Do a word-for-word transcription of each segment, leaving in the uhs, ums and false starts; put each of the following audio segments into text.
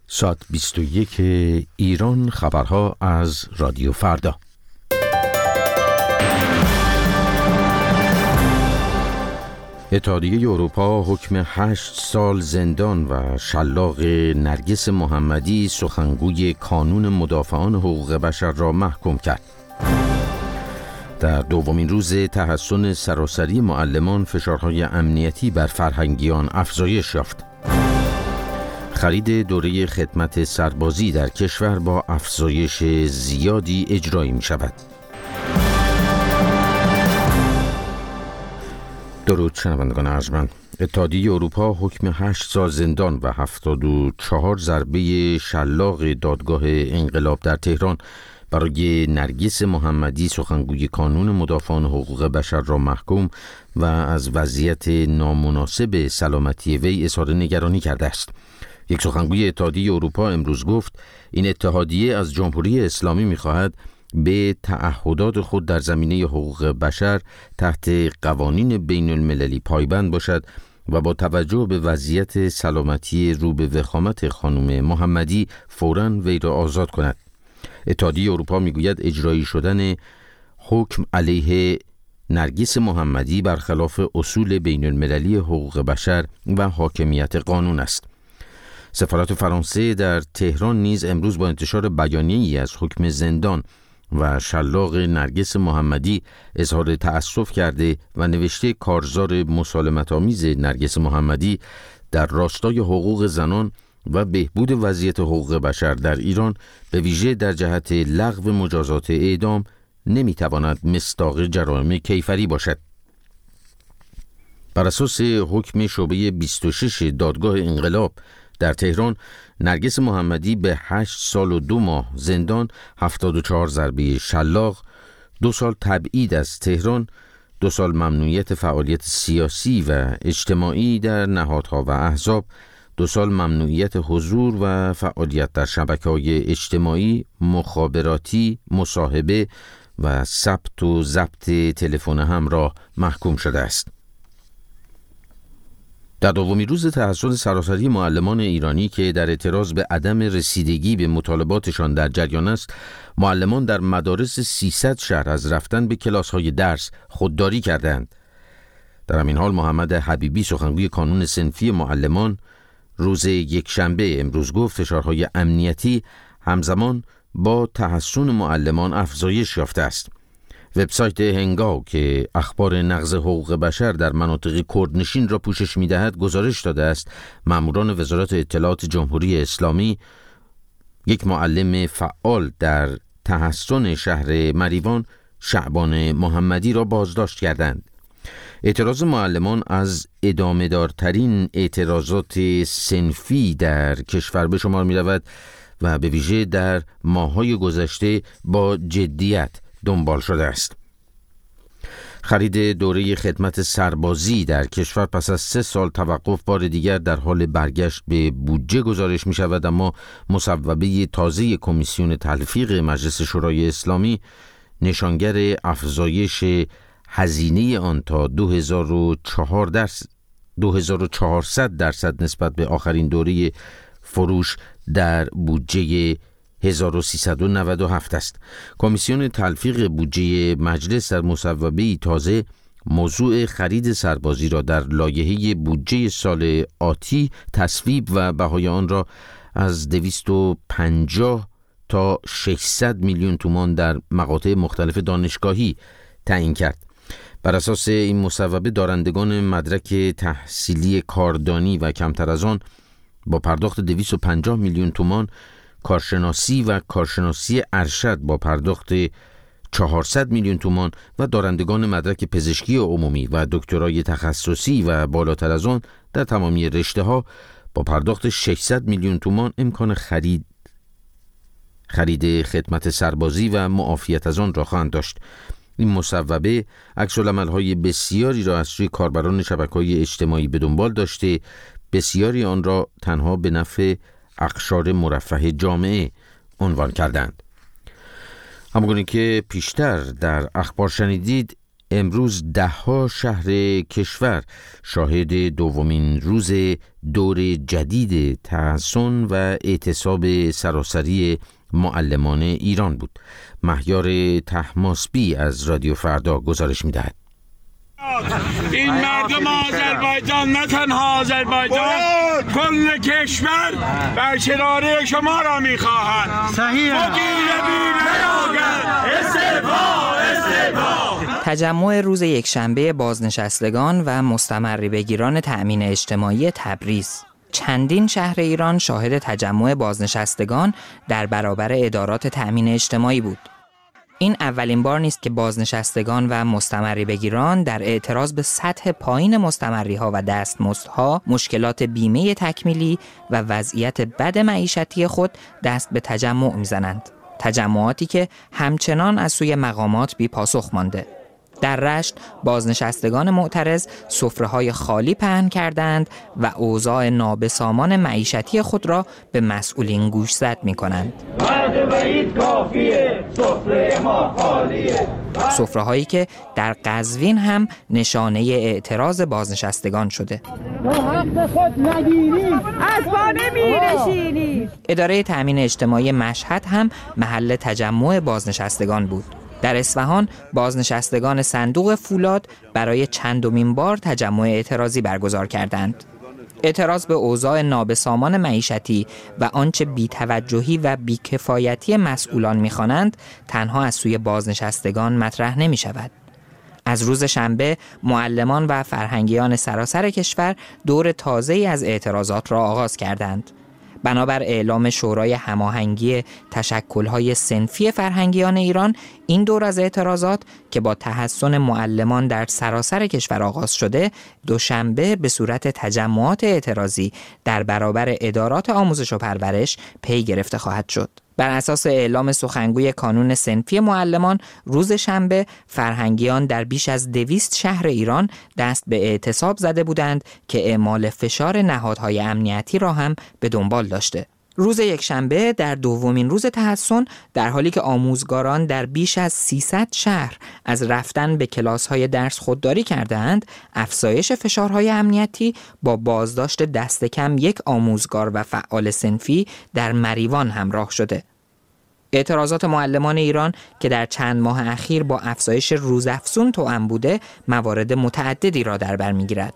ساعت بیست و یک ایران، خبرها از رادیو فردا. اتحادیه اروپا حکم هشت سال زندان و شلاق نرگس محمدی، سخنگوی کانون مدافعان حقوق بشر، را محکوم کرد. در دومین روز تحصن سراسری معلمان، فشارهای امنیتی بر فرهنگیان افزایش یافت. خرید دوره خدمت سربازی در کشور با افزایش زیادی اجرایی می شود. درود شنوندگان ارجمند. اتحادیه اروپا حکم هشت سال زندان و هفتاد و چهار ضربه شلاق دادگاه انقلاب در تهران برای نرگس محمدی، سخنگوی کانون مدافعان حقوق بشر، را محکوم و از وضعیت نامناسب سلامتی وی اظهار نگرانی کرده است. یک سخنگوی اتحادیه اروپا امروز گفت این اتحادیه از جمهوری اسلامی می‌خواهد به تعهدات خود در زمینه حقوق بشر تحت قوانین بین المللی پایبند باشد و با توجه به وضعیت سلامتی رو به وخامت خانم محمدی فوراً وی را آزاد کند. اتحادیه اروپا میگوید اجرایی شدن حکم علیه نرگس محمدی برخلاف اصول بین المللی حقوق بشر و حاکمیت قانون است. سفارت فرانسه در تهران نیز امروز با انتشار بیانیه‌ای از حکم زندان و شلاق نرگس محمدی اظهار تأسف کرده و نوشته کارزار مسالمت‌آمیز نرگس محمدی در راستای حقوق زنان و بهبود وضعیت حقوق بشر در ایران، به ویژه در جهت لغو مجازات اعدام، نمیتواند مصداق جرائم کیفری باشد. بر اساس حکم شعبه بیست و شش دادگاه انقلاب در تهران، نرگس محمدی به هشت سال و دو ماه زندان، هفتاد و چهار ضربه شلاق، دو سال تبعید از تهران، دو سال ممنوعیت فعالیت سیاسی و اجتماعی در نهادها و احزاب، دو سال ممنوعیت حضور و فعالیت در شبکه‌های اجتماعی، مخابراتی، مصاحبه و ثبت و ضبط تلفن همراه محکوم شده است. در دومین روز تحصن سراسری معلمان ایرانی که در اعتراض به عدم رسیدگی به مطالباتشان در جریان است، معلمان در مدارس سیصد شهر از رفتن به کلاس‌های درس خودداری کردند. در همین حال محمد حبیبی، سخنگوی کانون صنفی معلمان، روز یکشنبه امروز گفت فشارهای امنیتی همزمان با تحصن معلمان افزایش یافته است. وبسایت هنگاو که اخبار نقض حقوق بشر در مناطق کردنشین را پوشش می‌دهد گزارش داده است ماموران وزارت اطلاعات جمهوری اسلامی یک معلم فعال در تحصن شهر مریوان، شعبان محمدی، را بازداشت کردند. اعتراض معلمان از ادامه دارترین اعتراضات صنفی در کشور به شمار می رود و به ویژه در ماه‌های گذشته با جدیت دنبال شده است. خرید دوره خدمت سربازی در کشور پس از سه سال توقف بار دیگر در حال برگشت به بودجه گزارش می شود، اما مصوبه تازه کمیسیون تلفیق مجلس شورای اسلامی نشانگر افزایش هزینه آن تا دو هزار و چهارصد درصد نسبت به آخرین دوره فروش در بودجه هزار و سیصد و نود و هفت است. کمیسیون تلفیق بودجه مجلس در مصوبه تازه موضوع خرید سربازی را در لایحه بودجه سال آتی تصویب و بهای آن را از دویست و پنجاه تا ششصد میلیون تومان در مقاطع مختلف دانشگاهی تعیین کرد. بر اساس این مصوبه دارندگان مدرک تحصیلی کاردانی و کمتر از آن با پرداخت دویست و پنجاه میلیون تومان، کارشناسی و کارشناسی ارشد با پرداخت چهارصد میلیون تومان و دارندگان مدرک پزشکی عمومی و دکترای تخصصی و بالاتر از آن در تمامی رشته‌ها با پرداخت ششصد میلیون تومان امکان خرید خرید خدمت سربازی و معافیت از آن را خواهند داشت. این مصوبه عکس‌العمل‌های بسیاری را از سوی کاربران شبکه‌های اجتماعی به دنبال داشته، بسیاری آن را تنها به نفع اقشار مرفه جامعه عنوان کردند. همونگونه که پیشتر در اخبار شنیدید، امروز ده‌ها شهر کشور شاهد دومین روز دور جدید تحصن و اعتصاب سراسری معلمان ایران بود. مهیار طهماسبی از رادیو فردا گزارش می‌دهد. این مردم آذربایجان، نه تنها آذربایجان، کل کشور برقراری شما را می‌خواهند. صحیح. تجمع روز یکشنبه بازنشستگان و مستمری بگیران تأمین اجتماعی تبریز. چندین شهر ایران شاهد تجمع بازنشستگان در برابر ادارات تأمین اجتماعی بود. این اولین بار نیست که بازنشستگان و مستمری بگیران در اعتراض به سطح پایین مستمری‌ها و دستمزدها، مشکلات بیمه تکمیلی و وضعیت بد معیشتی خود دست به تجمع می‌زنند. تجمعاتی که همچنان از سوی مقامات بی پاسخ مانده. در رشت بازنشستگان معترض سفره‌های خالی پهن کردند و اوضاع نابسامان معیشتی خود را به مسئولین گوشزد می‌کنند. سفره‌هایی که در قزوین هم نشانه اعتراض بازنشستگان شده. اداره تأمین اجتماعی مشهد هم محل تجمع بازنشستگان بود. در اصفهان بازنشستگان صندوق فولاد برای چندمین بار تجمع اعتراضی برگزار کردند. اعتراض به اوضاع نابسامان معیشتی و آنچه بی‌توجهی و بی‌کفایتی مسئولان می‌خوانند تنها از سوی بازنشستگان مطرح نمی‌شود. از روز شنبه معلمان و فرهنگیان سراسر کشور دور تازه‌ای از اعتراضات را آغاز کردند. بنابر اعلام شورای هماهنگی تشکل‌های صنفی فرهنگیان ایران، این دور از اعتراضات که با تحصن معلمان در سراسر کشور آغاز شده، دوشنبه به صورت تجمعات اعتراضی در برابر ادارات آموزش و پرورش پی گرفته خواهد شد. بر اساس اعلام سخنگوی کانون صنفی معلمان، روز شنبه فرهنگیان در بیش از دویست شهر ایران دست به اعتصاب زده بودند که اعمال فشار نهادهای امنیتی را هم به دنبال داشته. روز یکشنبه در دومین روز تحصن، در حالی که آموزگاران در بیش از سیصد شهر از رفتن به کلاس‌های درس خودداری کردند، افزایش فشارهای امنیتی با بازداشت دست کم یک آموزگار و فعال صنفی در مریوان همراه شده. اعتراضات معلمان ایران که در چند ماه اخیر با افزایش روزافزون توأم بوده، موارد متعددی را در بر می‌گیرد.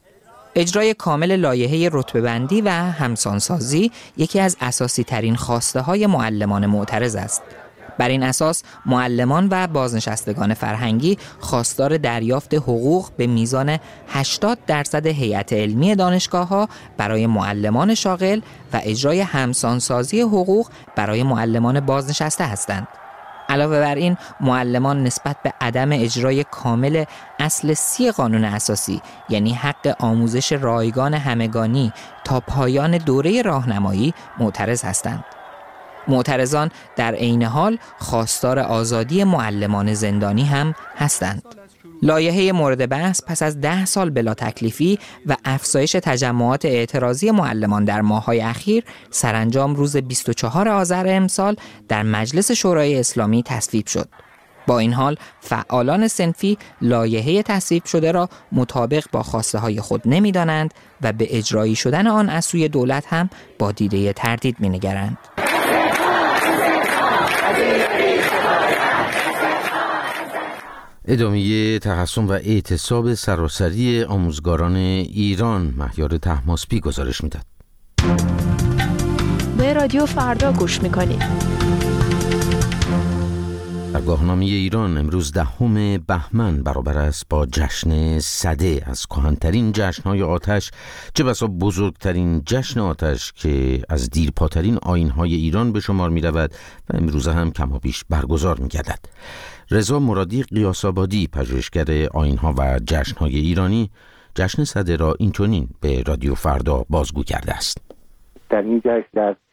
اجرای کامل لایحه رتبه‌بندی و همسانسازی یکی از اساسی ترین خواسته های معلمان معترض است. بر این اساس معلمان و بازنشستگان فرهنگی خواستار دریافت حقوق به میزان هشتاد درصد هیئت علمی دانشگاه‌ها برای معلمان شاغل و اجرای همسانسازی حقوق برای معلمان بازنشسته هستند. علاوه بر این، معلمان نسبت به عدم اجرای کامل اصل سی قانون اساسی، یعنی حق آموزش رایگان همگانی تا پایان دوره راهنمایی، معترض هستند. معترضان در عین حال خواستار آزادی معلمان زندانی هم هستند. لایحه مورد بحث پس از ده سال بلا تکلیفی و افزایش تجمعات اعتراضی معلمان در ماه‌های اخیر سرانجام روز بیست و چهارم آذر امسال در مجلس شورای اسلامی تصویب شد. با این حال فعالان صنفی لایحه تصویب شده را مطابق با خواسته های خود نمی‌دانند و به اجرایی شدن آن از سوی دولت هم با دیده تردید می‌نگرند. ادامه تحصن و اعتصاب سراسری آموزگاران ایران. مهیار طهماسبی گزارش میداد. به رادیو فردا گوش میکنید. در گاهنامه ایران امروز دهم بهمن برابر است با جشن سده، از کهن‌ترین جشن‌های آتش، چه بسا بزرگترین جشن آتش که از دیرپاترین آیین‌های ایران به شمار می‌رود و امروز هم کمابیش برگزار می‌گردد. رضا مرادی قیاس‌آبادی، پژوهشگر آیین‌ها و جشن‌های ایرانی، جشن سده را اینچنین به رادیو فردا بازگو کرده است. در این جشن در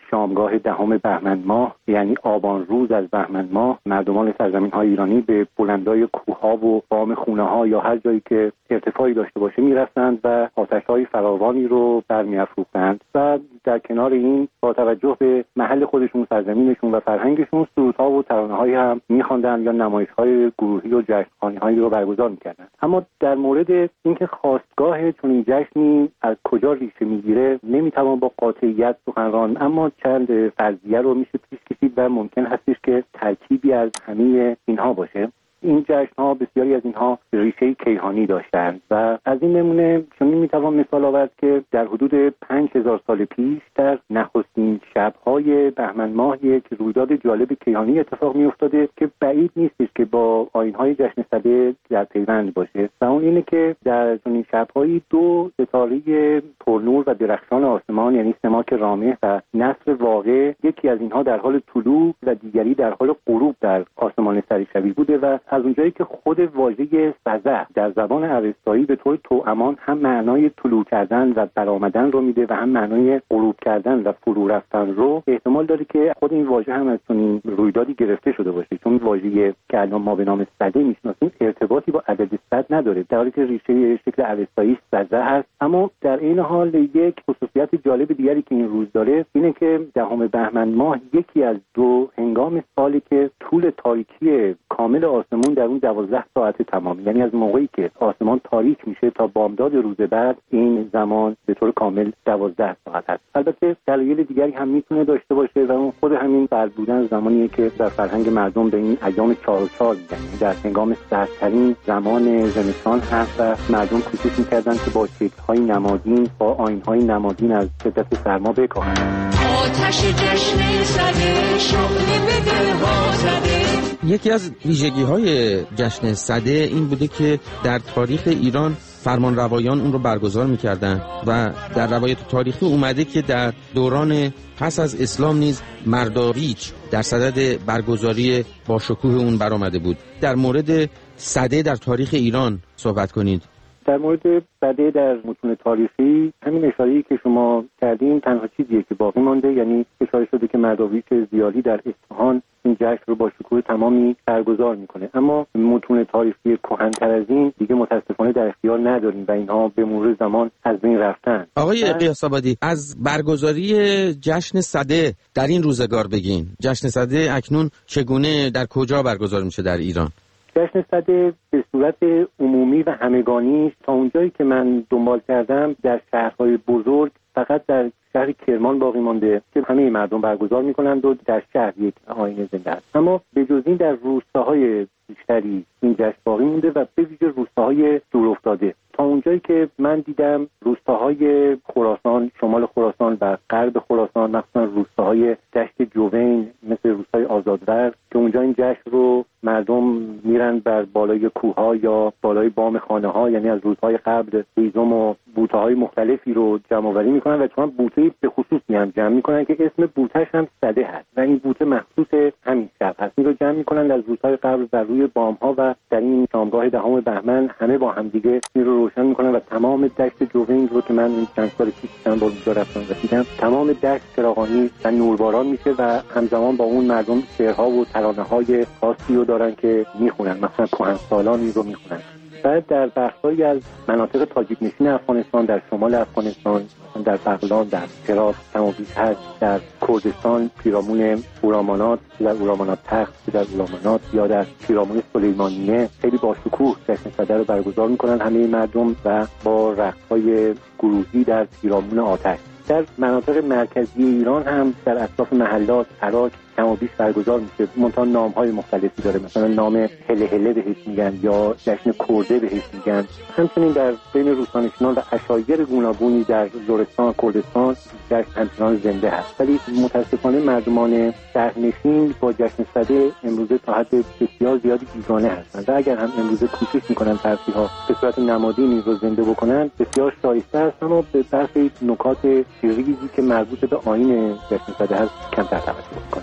شامگاه دهم بهمن ماه، یعنی آبان روز از بهمن ماه، مردمان سرزمین‌های ایرانی به بلندای کوه‌ها و بام خونه‌ها یا هر جایی که ارتفاعی داشته باشه می‌رفتند و آتش‌های فراوانی رو برمی‌افروختند و در کنار این با توجه به محل خودشون، سرزمینشون و فرهنگشون، سرودها و ترانه‌هایی هم می‌خواندند یا نمایش‌های گروهی و جشن‌خوانی‌هایی رو برگزار می‌کردند. اما در مورد اینکه خاستگاه چنین جشنی از کجا ریشه می‌گیره نمی‌توان با قاطعیت سخن راند، اما چند فرضیه رو میشه پیش کشید و ممکن هستش که ترکیبی از همه اینها باشه. این جشن‌ها بسیاری از اینها ریشه کیهانی داشتند و از این نمونه چنین میتوان مثال آورد که در حدود پنج هزار سال پیش در نخستین شب‌های بهمن ماه یک رویداد جالب کیهانی اتفاق می‌افتاده که بعید نیستش که با آیین‌های جشن سده در پیوند باشه و اون اینه که در چنین شب‌هایی دو ستاره پرنور و درخشان آسمان، یعنی سماک رامح و نصر واقع، یکی از اینها در حال طلوع و دیگری در حال غروب در آسمان سریشوی بوده و از اونجایی که خود واژه سزع در زبان اوستایی به طور توامان هم معنای طلوع کردن و برآمدن رو میده و هم معنای غروب کردن و فرو رفتن رو، احتمال داره که خود این واژه هم از چنین رویدادی گرفته شده باشه، چون واژه‌ای که الان ما به نام سده میشناسیم ارتباطی با عدد صد نداره، در حالی که ریشه شکل اوستایی سزع هست. اما در این حال یک خصوصیت جالب دیگری که این روز داره اینه که دهم بهمن ماه یکی از دو هنگام سالی که طول تاریکی کامل آسمان در اون دوازده ساعت تمام، یعنی از موقعی که آسمان تاریک میشه تا بامداد روز بعد، این زمان به طور کامل دوازده ساعت هست. البته دلایل دیگری هم میتونه داشته باشه و اون خود همین فرد بودن زمانیه که در فرهنگ مردم به این ایام چهار و چهار میگن، در هنگام سردترین زمان زمستان هست و مردم کوشش میکردن که با شکل‌های نمادین، با آیین‌های نمادین از شدت سرما بکاهند. آتش جشن سده شعله به دل‌ها زده. یکی از ویژگی‌های جشن سده این بوده که در تاریخ ایران فرمان روایان اون رو برگزار می‌کردن و در روایت تاریخی اومده که در دوران پس از اسلام نیز مرداریچ در صدد برگزاری با شکوه اون برآمده بود. در مورد سده در تاریخ ایران صحبت کنید. در مورد سده در متون تاریخی همین اشاره‌ای که شما کردین تنها چیزیه که باقی مانده، یعنی اشاره شده که مرداویچ زیالی در اصفهان این جشن رو با شکوه تمامی برگزار میکنه، اما متون تاریخی کهن‌تر از این دیگه متاسفانه در اختیار نداریم و اینها به مرور زمان از بین رفتن. آقای قیاس‌آبادی، از برگزاری جشن سده در این روزگار بگین. جشن سده اکنون چگونه در کجا برگزار میشه در ایران؟ جشن سده به صورت عمومی و همگانی تا اونجایی که من دنبال کردم در شهرهای بزرگ فقط در شهر کرمان باقی مانده که همه مردم برگزار میکنند و در شهر یک آیین زنده است. اما به جز این در روستاهای بیشتری این جشن باقی مونده و به ویژه روستاهای دورافتاده. تا اونجایی که من دیدم روستاهای خراسان، شمال خراسان و غرب خراسان، مخصوصا روستاهای دشت جوین مثل روستای آزادرد که اونجا این جشن رو مردم میرن بر بالای کوه‌ها یا بالای بام خانه‌ها، یعنی از روزهای قبل هیزم و بوته‌های مختلفی رو جمع‌آوری میکنن و چون بوته به خصوص میان جمع میکنن که اسم بوته‌ش هم سده هست و این بوته مخصوص همین شب هست. این رو جمع میکنن از روزهای قبل بر روی بام‌ها و در این شامگاه دهم بهمن همه با هم دیگه این رو روشن میکنن و تمام دشت جوین رو که من این چند سال پیش چند بار اونجا رفتم و دیدم، تمام دشت چراغانی و نورباران میشه و همزمان با اون مردم شعرها و ترانه‌های خاصی رو دارن که میخونن، مثلا کهنسالانی رو میخونن. بعد در بخش‌هایی از مناطق تاجیک نشین افغانستان، در شمال افغانستان، در بغلان، در تراس، کمابیش هست، در کردستان پیرامون اورامانات، در اورامانات تخت، در اورامانات یا در پیرامون سلیمانیه خیلی با شکوه جشن سده رو برگزار میکنن همه مردم و با رقص‌های گروهی در پیرامون آتش. در مناطق مرکزی ایران هم در اطراف محلات عراق کم و بیش برگزار میشه، منتها نام‌های مختلفی داره، مثلا نام هله هله بهش میگن یا جشن کرده بهش میگن. همچنین در بین روستانشینان و عشایر گوناگونی در لرستان، کردستان جشن همچنان زنده هست، ولی متاسفانه مردمان شهرنشین با جشن سده امروزه تا حد بسیار زیادی بیگانه هستند و اگر هم امروزه کوشش میکنن ترفیع‌ها به صورت نمادین این رو زنده بکنن بسیار شایسته است، اما به برخی نکات ریزی که مربوط به آیین جشن سده هست کمتر توجه میکنن.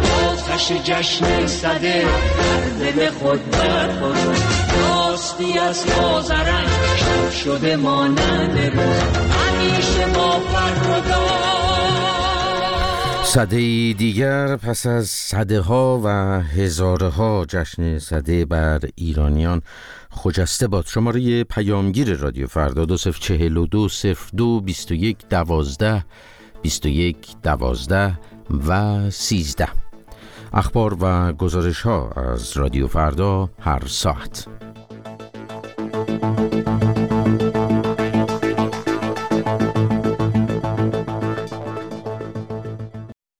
آتش جشن سده دل خود برخورد، راستی از آذرنگ شب شده مانند روز، همیشه با فردا. سده دیگر پس از صده ها و هزاره ها جشن صده بر ایرانیان خجسته باد. شماره پیامگیر رادیو فردا دو صفر چهل و دو صفر دو بیست و یک دوازده بیست و یک دوازده و سیزده. اخبار و گزارش ها از رادیو فردا هر ساعت.